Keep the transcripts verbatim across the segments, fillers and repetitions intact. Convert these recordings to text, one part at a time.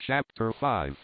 Chapter five.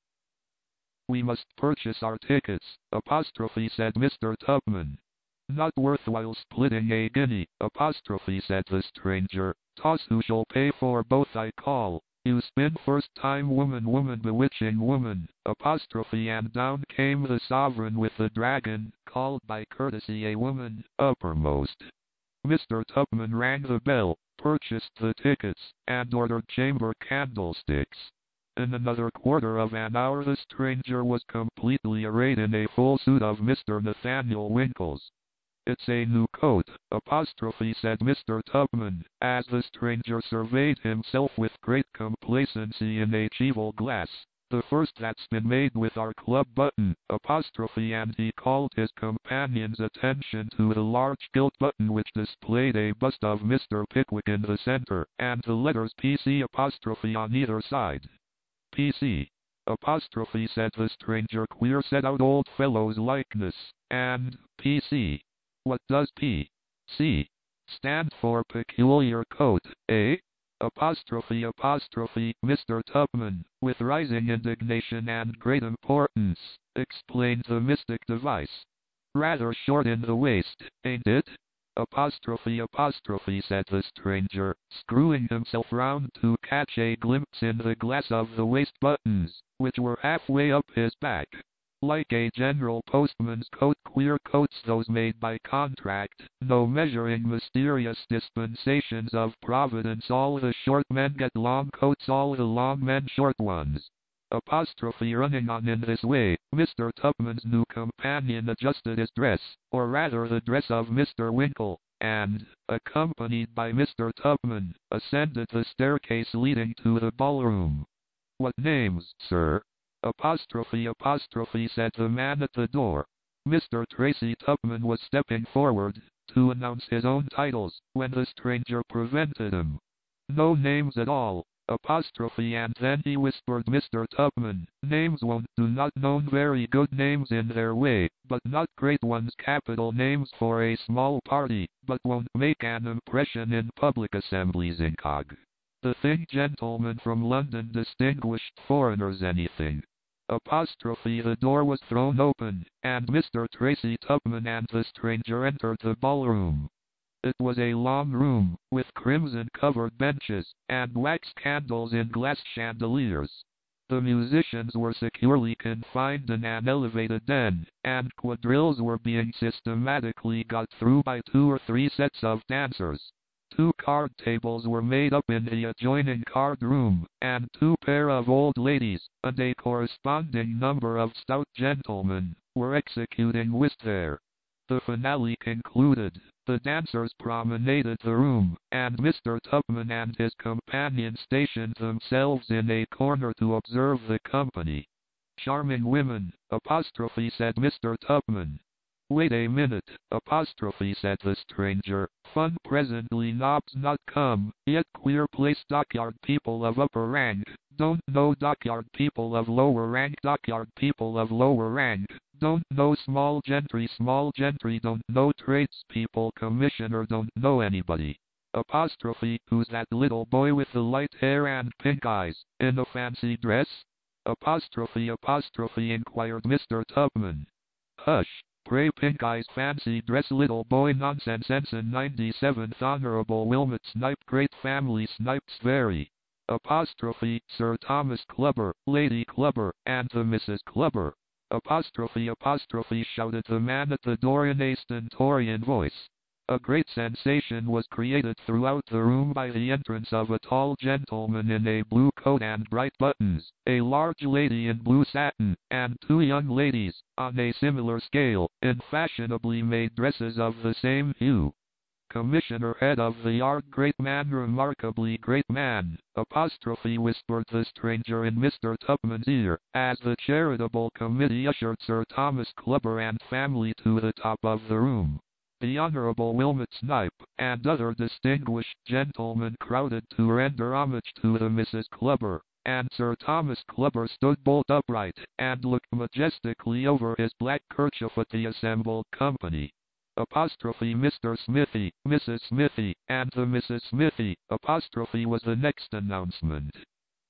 "We must purchase our tickets," apostrophe said Mister Tupman. "Not worthwhile splitting a guinea," apostrophe said the stranger. "Toss who shall pay for both I call. You spin first time woman woman bewitching woman," apostrophe and down came the sovereign with the dragon, called by courtesy a woman, uppermost. Mister Tupman rang the bell, purchased the tickets, and ordered chamber candlesticks. In another quarter of an hour the stranger was completely arrayed in a full suit of Mister Nathaniel Winkle's. "It's a new coat," apostrophe said Mister Tupman, as the stranger surveyed himself with great complacency in a cheval glass. "The first that's been made with our club button," apostrophe and he called his companion's attention to the large gilt button which displayed a bust of Mister Pickwick in the center, and the letters P C apostrophe on either side. "P C apostrophe said the stranger, "queer set out old fellow's likeness, and P C. What does P C stand for? Peculiar coat, eh?" Apostrophe apostrophe Mister Tupman, with rising indignation and great importance, explained the mystic device. "Rather short in the waist, ain't it?" Apostrophe apostrophe said the stranger, screwing himself round to catch a glimpse in the glass of the waist buttons, which were halfway up his back. "Like a general postman's coat, queer coats those made by contract, no measuring, mysterious dispensations of Providence, all the short men get long coats, all the long men short ones." Apostrophe running on in this way, Mister Tupman's new companion adjusted his dress, or rather the dress of Mister Winkle, and, accompanied by Mister Tupman, ascended the staircase leading to the ballroom. "What names, sir?" apostrophe apostrophe said the man at the door. Mister Tracy Tupman was stepping forward to announce his own titles, when the stranger prevented him. "No names at all," apostrophe and then he whispered Mister Tupman, "names won't do, not known, very good names in their way, but not great ones, capital names for a small party, but won't make an impression in public assemblies incog. The thing gentlemen from London, distinguished foreigners, anything." Apostrophe the door was thrown open, and Mister Tracy Tupman and the stranger entered the ballroom. It was a long room, with crimson-covered benches, and wax candles in glass chandeliers. The musicians were securely confined in an elevated den, and quadrilles were being systematically got through by two or three sets of dancers. Two card tables were made up in the adjoining card room, and two pair of old ladies, and a corresponding number of stout gentlemen, were executing whist there. The finale concluded, the dancers promenaded the room, and Mister Tupman and his companion stationed themselves in a corner to observe the company. "Charming women," apostrophe said Mister Tupman. "Wait a minute," apostrophe said the stranger. "Fun presently, knobs not come, yet queer place, dockyard people of upper rank, don't know dockyard people of lower rank, dockyard people of lower rank, don't know small gentry, small gentry don't know tradespeople, commissioner don't know anybody." Apostrophe, "Who's that little boy with the light hair and pink eyes, in a fancy dress?" Apostrophe apostrophe inquired Mister Tupman. "Hush! Pray, pink eyes, fancy dress, little boy, nonsense. Ensign ninety-seventh Honorable Wilmot Snipe, great family, Snipes very." Apostrophe, "Sir Thomas Clubber, Lady Clubber, and the Missus Clubber." Apostrophe apostrophe shouted the man at the door in a stentorian voice. A great sensation was created throughout the room by the entrance of a tall gentleman in a blue coat and bright buttons, a large lady in blue satin, and two young ladies, on a similar scale, in fashionably made dresses of the same hue. "Commissioner, head of the yard, great man, remarkably great man," apostrophe whispered the stranger in Mister Tupman's ear, as the charitable committee ushered Sir Thomas Clubber and family to the top of the room. The Honorable Wilmot Snipe, and other distinguished gentlemen crowded to render homage to the Missus Clubber, and Sir Thomas Clubber stood bolt upright, and looked majestically over his black kerchief at the assembled company. Apostrophe Mister Smithy, Missus Smithy, and the Missus Smithy, apostrophe was the next announcement.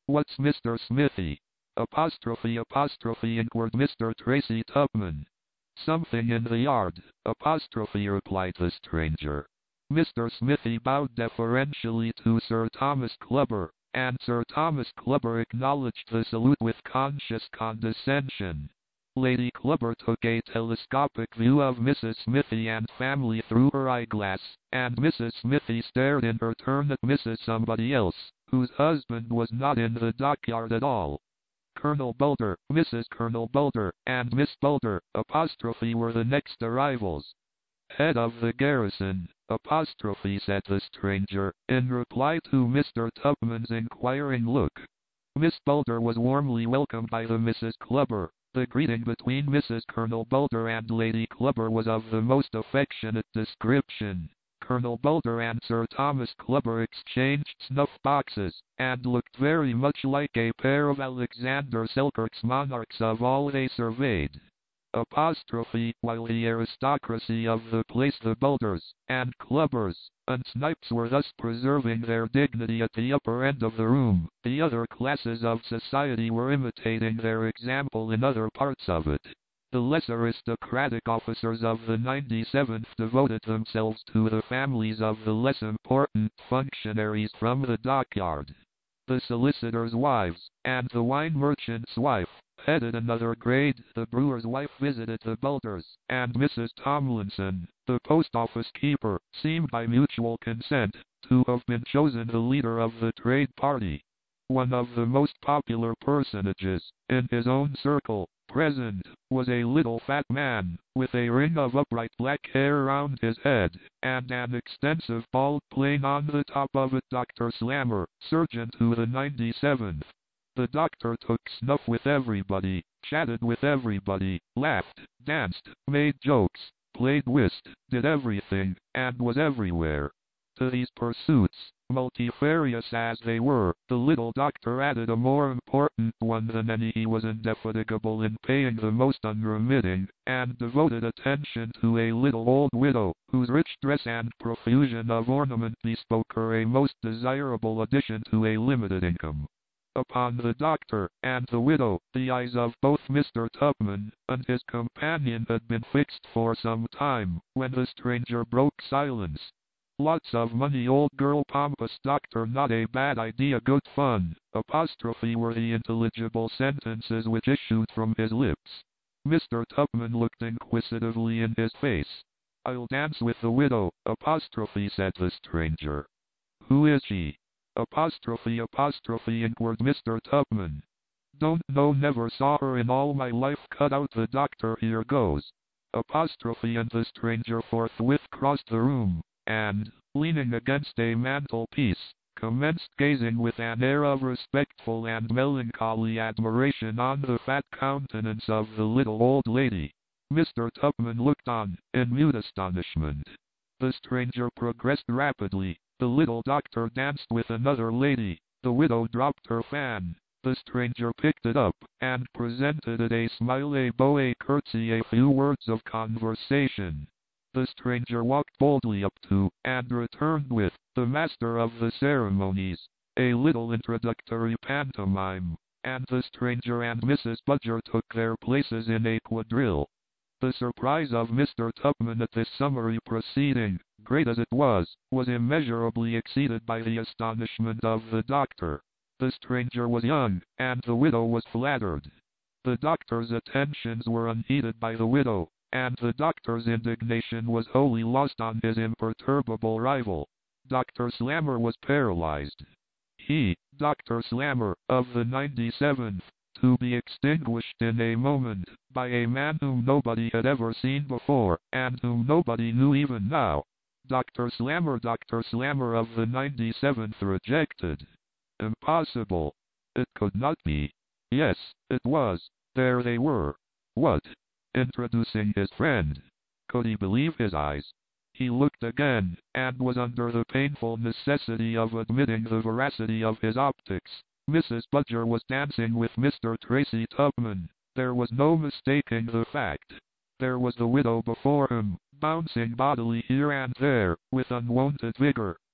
What's Mister Smithy? Apostrophe apostrophe inquired Mister Tracy Tubman. Something in the yard, apostrophe replied the stranger. Mister Smithy bowed deferentially to Sir Thomas Clubber, and Sir Thomas Clubber acknowledged the salute with conscious condescension. Lady Clubber took a telescopic view of Missus Smithy and family through her eyeglass, and Missus Smithy stared in her turn at Missus Somebody Else, whose husband was not in the dockyard at all. Colonel Boulder, Missus Colonel Boulder, and Miss Boulder, apostrophe were the next arrivals. Head of the garrison, apostrophe said the stranger, in reply to Mister Tubman's inquiring look. Miss Boulder was warmly welcomed by the Misses Clubber. The greeting between Missus Colonel Boulder and Lady Clubber was of the most affectionate description. Colonel Boulder and Sir Thomas Clubber exchanged snuff-boxes, and looked very much like a pair of Alexander Selkirk's monarchs of all they surveyed. Apostrophe, while the aristocracy of the place, the Boulders, and Clubbers, and Snipes were thus preserving their dignity at the upper end of the room, the other classes of society were imitating their example in other parts of it. The less aristocratic officers of the ninety-seventh devoted themselves to the families of the less important functionaries from the dockyard. The solicitor's wives, and the wine merchant's wife, headed another grade. The brewer's wife visited the Boulders, and Missus Tomlinson, the post office keeper, seemed by mutual consent to have been chosen the leader of the trade party. One of the most popular personages, in his own circle, present, was a little fat man, with a ring of upright black hair round his head, and an extensive bald plain on the top of it. Doctor Slammer, surgeon to the ninety-seventh. The doctor took snuff with everybody, chatted with everybody, laughed, danced, made jokes, played whist, did everything, and was everywhere. To these pursuits, multifarious as they were, the little doctor added a more important one than any. He was indefatigable in paying the most unremitting and devoted attention to a little old widow, whose rich dress and profusion of ornament bespoke her a most desirable addition to a limited income. Upon the doctor and the widow, the eyes of both Mister Tubman and his companion had been fixed for some time, when the stranger broke silence. Lots of money, old girl, pompous doctor, not a bad idea, good fun, apostrophe were the intelligible sentences which issued from his lips. Mister Tubman looked inquisitively in his face. I'll dance with the widow, apostrophe said the stranger. Who is she? Apostrophe apostrophe inquired Mister Tubman. Don't know, never saw her in all my life, cut out the doctor, here goes. Apostrophe and the stranger forthwith crossed the room, and, leaning against a mantelpiece, commenced gazing with an air of respectful and melancholy admiration on the fat countenance of the little old lady. Mister Tubman looked on, in mute astonishment. The stranger progressed rapidly. The little doctor danced with another lady. The widow dropped her fan. The stranger picked it up, and presented it, a smile, a bow, a curtsy, a few words of conversation. The stranger walked boldly up to, and returned with, the master of the ceremonies, a little introductory pantomime, and the stranger and Missus Budger took their places in a quadrille. The surprise of Mister Tubman at this summary proceeding, great as it was, was immeasurably exceeded by the astonishment of the doctor. The stranger was young, and the widow was flattered. The doctor's attentions were unheeded by the widow, and the doctor's indignation was wholly lost on his imperturbable rival. Doctor Slammer was paralyzed. He, Doctor Slammer, of the ninety-seventh, to be extinguished in a moment, by a man whom nobody had ever seen before, and whom nobody knew even now. Doctor Slammer, Doctor Slammer of the ninety-seventh rejected. Impossible. It could not be. Yes, it was. There they were. What? Introducing his friend. Could he believe his eyes? He looked again, and was under the painful necessity of admitting the veracity of his optics. Missus Budger was dancing with Mister Tracy Tubman. There was no mistaking the fact. There was the widow before him, bouncing bodily here and there, with unwonted vigor,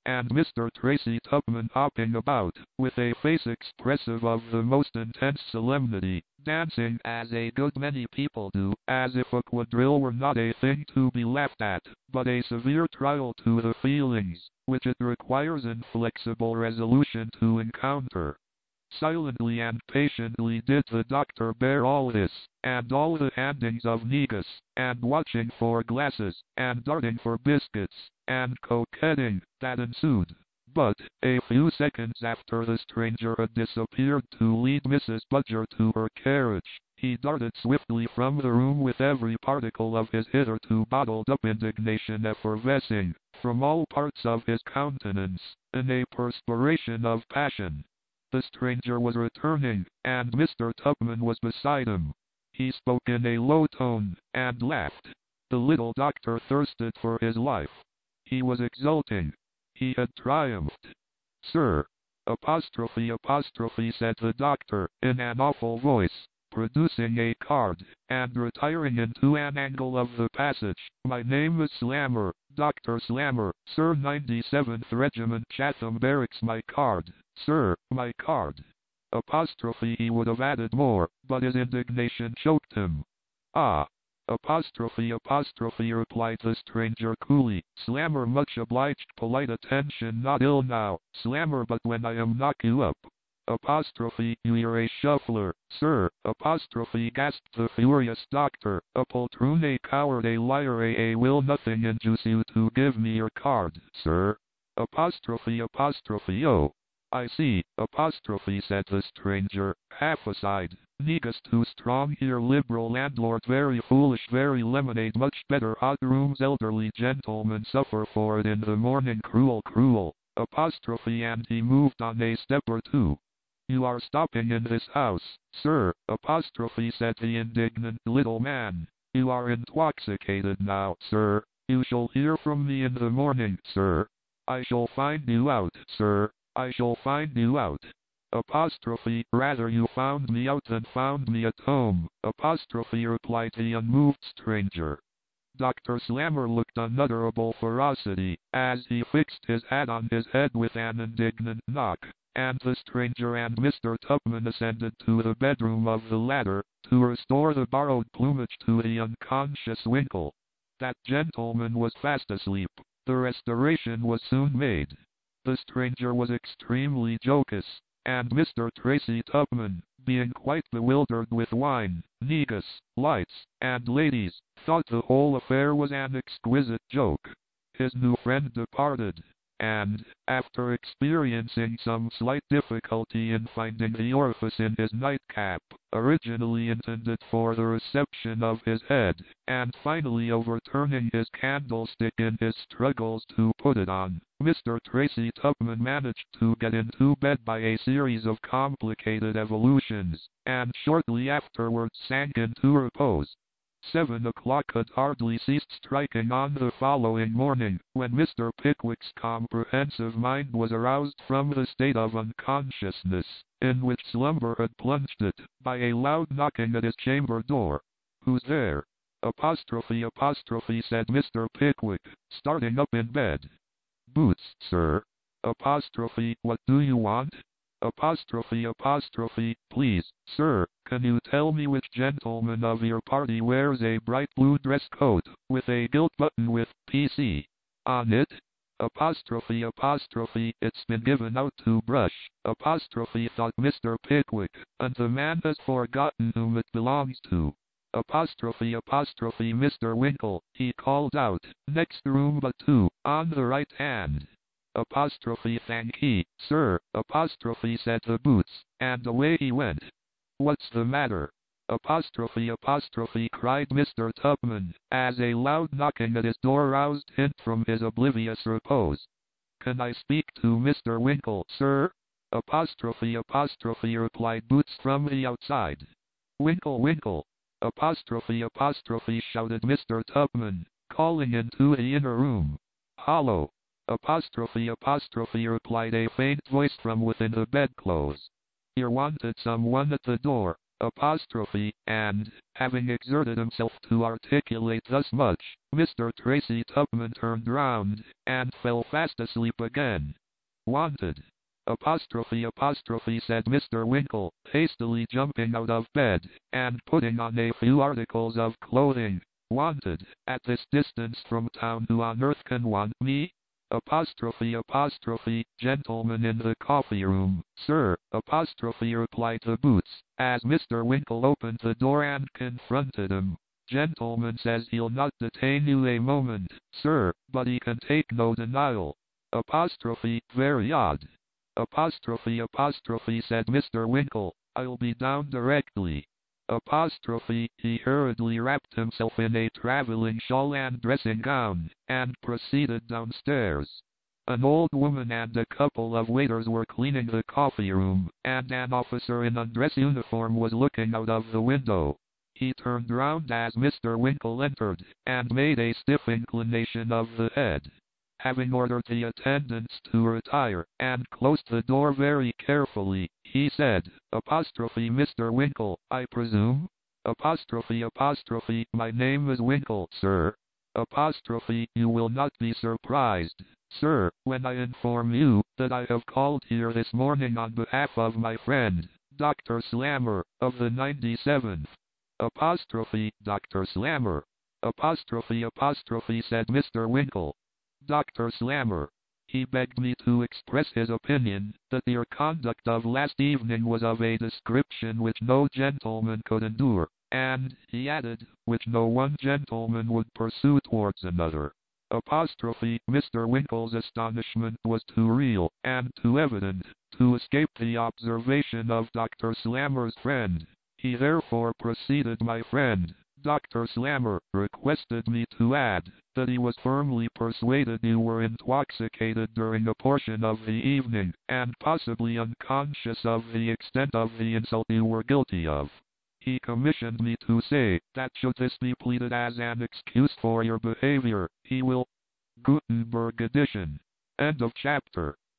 and Mister Tracy Tubman hopping about, with a face expressive of the most intense solemnity, dancing, as a good many people do, as if a quadrille were not a thing to be laughed at, but a severe trial to the feelings, which it requires inflexible resolution to encounter. Silently and patiently did the doctor bear all this, and all the handings of negus, and watching for glasses, and darting for biscuits, and coquetting, that ensued. But, a few seconds after the stranger had disappeared to lead Missus Budger to her carriage, he darted swiftly from the room with every particle of his hitherto bottled-up indignation effervescing, from all parts of his countenance, in a perspiration of passion. The stranger was returning, and Mister Tubman was beside him. He spoke in a low tone, and laughed. The little doctor thirsted for his life. He was exulting. He had triumphed. "Sir," apostrophe apostrophe said the doctor, in an awful voice, producing a card, and retiring into an angle of the passage, "my name is Slammer, Doctor Slammer, sir, ninety-seventh Regiment Chatham Barracks, my card, sir, my card." Apostrophe he would have added more, but his indignation choked him. "Ah!" Apostrophe apostrophe replied the stranger coolly, "Slammer, much obliged, polite attention, not ill now, Slammer, but when I am knock you up." Apostrophe, "You're a shuffler, sir," apostrophe gasped the furious doctor, "a poltroon, a coward, a liar, a, a will nothing induce you to give me your card, sir." Apostrophe apostrophe "Oh, I see," apostrophe said the stranger, half aside, "negus too strong here, liberal landlord, very foolish, very lemonade, much better hot rooms, elderly gentlemen suffer for it in the morning, cruel, cruel." Apostrophe, and he moved on a step or two. "You are stopping in this house, sir," apostrophe said the indignant little man. "You are intoxicated now, sir. You shall hear from me in the morning, sir. I shall find you out, sir. I shall find you out." Apostrophe, "Rather you found me out than found me at home," apostrophe replied the unmoved stranger. Doctor Slammer looked unutterable ferocity, as he fixed his hat on his head with an indignant knock, and the stranger and Mister Tubman ascended to the bedroom of the latter, to restore the borrowed plumage to the unconscious Winkle. That gentleman was fast asleep. The restoration was soon made. The stranger was extremely jocose, and Mister Tracy Tubman, being quite bewildered with wine, negus, lights, and ladies, thought the whole affair was an exquisite joke. His new friend departed, and, after experiencing some slight difficulty in finding the orifice in his nightcap, originally intended for the reception of his head, and finally overturning his candlestick in his struggles to put it on, Mister Tracy Tubman managed to get into bed by a series of complicated evolutions, and shortly afterwards sank into repose. Seven o'clock had hardly ceased striking on the following morning, when Mister Pickwick's comprehensive mind was aroused from the state of unconsciousness, in which slumber had plunged it, by a loud knocking at his chamber door. "Who's there?" Apostrophe apostrophe said Mister Pickwick, starting up in bed. "Boots, sir." Apostrophe, "What do you want?" Apostrophe apostrophe, "Please, sir, can you tell me which gentleman of your party wears a bright blue dress coat, with a gilt button with P C on it?" Apostrophe apostrophe, "It's been given out to Brush," apostrophe thought Mister Pickwick, "and the man has forgotten whom it belongs to." Apostrophe apostrophe, "Mister Winkle," he called out, "next room but two, on the right hand." Apostrophe, "Thankee, sir," apostrophe said the Boots, and away he went. "What's the matter?" Apostrophe apostrophe cried Mister Tubman, as a loud knocking at his door roused him from his oblivious repose. "Can I speak to Mister Winkle, sir?" Apostrophe apostrophe replied Boots from the outside. "Winkle, Winkle!" Apostrophe apostrophe shouted Mister Tubman, calling into the inner room. "Hollow!" Apostrophe apostrophe replied a faint voice from within the bedclothes. "You're wanted someone at the door." apostrophe, and, having exerted himself to articulate thus much, Mister Tracy Tupman turned round, and fell fast asleep again. Wanted. Apostrophe apostrophe said Mister Winkle, hastily jumping out of bed, and putting on a few articles of clothing. Wanted, at this distance from town, who on earth can want me? Apostrophe apostrophe, gentleman in the coffee room, sir, apostrophe replied the Boots, as Mister Winkle opened the door and confronted him. Gentleman says he'll not detain you a moment, sir, but he can take no denial. Apostrophe, very odd. Apostrophe apostrophe said Mister Winkle, I'll be down directly. Apostrophe, he hurriedly wrapped himself in a traveling shawl and dressing gown, and proceeded downstairs. An old woman and a couple of waiters were cleaning the coffee room, and an officer in undress uniform was looking out of the window. He turned round as Mister Winkle entered, and made a stiff inclination of the head. Having ordered the attendants to retire, and closed the door very carefully, he said, apostrophe Mister Winkle, I presume? Apostrophe apostrophe, my name is Winkle, sir. Apostrophe, you will not be surprised, sir, when I inform you that I have called here this morning on behalf of my friend, Doctor Slammer, of the ninety-seventh. Apostrophe, Doctor Slammer. Apostrophe apostrophe said Mister Winkle. Doctor Slammer. He begged me to express his opinion that your conduct of last evening was of a description which no gentleman could endure, and, he added, which no one gentleman would pursue towards another. Apostrophe Mister Winkle's astonishment was too real and too evident to escape the observation of Doctor Slammer's friend. He therefore proceeded, my friend, Doctor Slammer, requested me to add that he was firmly persuaded you were intoxicated during a portion of the evening, and possibly unconscious of the extent of the insult you were guilty of. He commissioned me to say that should this be pleaded as an excuse for your behavior, he will... Gutenberg edition. End of chapter.